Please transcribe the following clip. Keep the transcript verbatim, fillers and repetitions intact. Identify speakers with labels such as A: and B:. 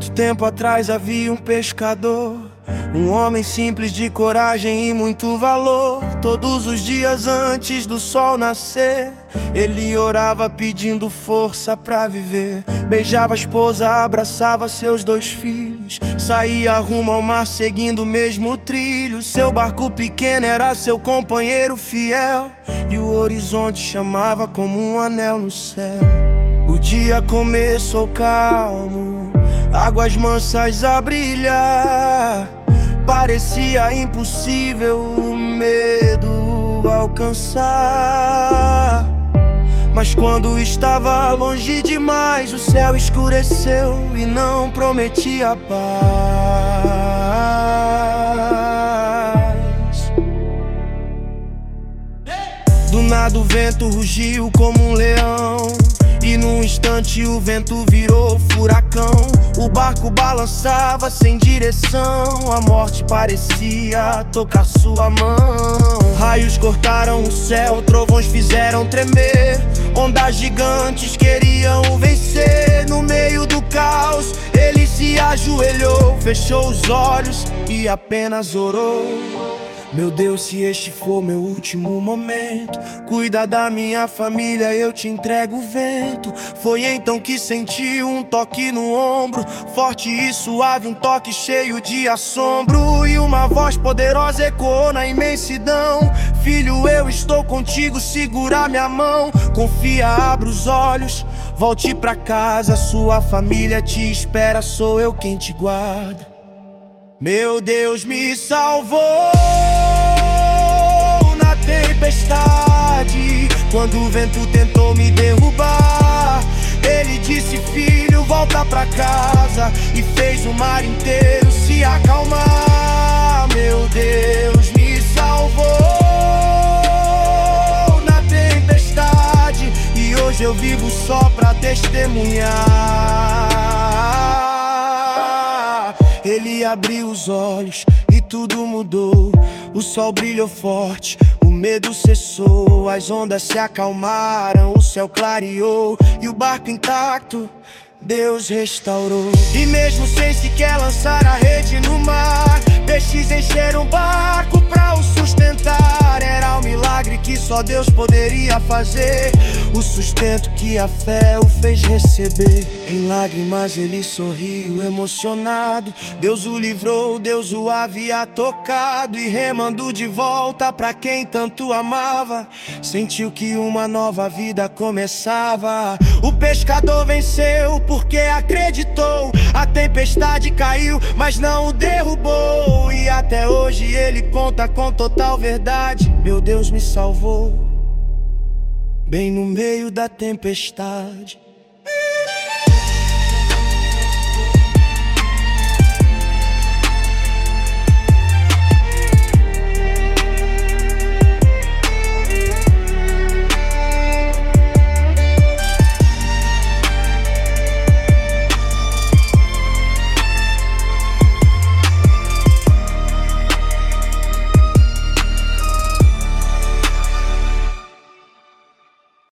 A: Muito tempo atrás havia um pescador, um homem simples de coragem e muito valor. Todos os dias antes do sol nascer, ele orava pedindo força pra viver. Beijava a esposa, abraçava seus dois filhos, saía rumo ao mar seguindo o mesmo trilho. Seu barco pequeno era seu companheiro fiel, e o horizonte chamava como um anel no céu. O dia começou calmo, águas mansas a brilhar. Parecia impossível o medo alcançar. Mas quando estava longe demais, o céu escureceu e não prometia paz. Do nada o vento rugiu como um leão, e num instante o vento virou furacão. O barco balançava sem direção, a morte parecia tocar sua mão. Raios cortaram o céu, trovões fizeram tremer, ondas gigantes queriam o vencer. No meio do caos ele se ajoelhou, fechou os olhos e apenas orou. Meu Deus, se este for meu último momento, cuida da minha família, eu te entrego o vento. Foi então que senti um toque no ombro, forte e suave, um toque cheio de assombro. E uma voz poderosa ecoou na imensidão: filho, eu estou contigo, segura minha mão. Confia, abra os olhos, volte pra casa, sua família te espera, sou eu quem te guarda. Meu Deus me salvou na tempestade, quando o vento tentou me derrubar. Ele disse: filho, volta pra casa, e fez o mar inteiro se acalmar. Meu Deus me salvou na tempestade, e hoje eu vivo só pra testemunhar. Ele abriu os olhos e tudo mudou. O sol brilhou forte, o medo cessou, as ondas se acalmaram, o céu clareou, e o barco intacto Deus restaurou. E mesmo sem sequer lançar a rede no mar, peixes encheram o barco pra o sustentar. Era um milagre que só Deus poderia fazer, o sustento que a fé o fez receber. Em lágrimas ele sorriu emocionado, Deus o livrou, Deus o havia tocado. E remando de volta pra quem tanto amava, sentiu que uma nova vida começava. O pescador venceu porque acreditou, a tempestade caiu, mas não o derrubou. E até hoje ele conta com total verdade: meu Deus me salvou, bem no meio da tempestade.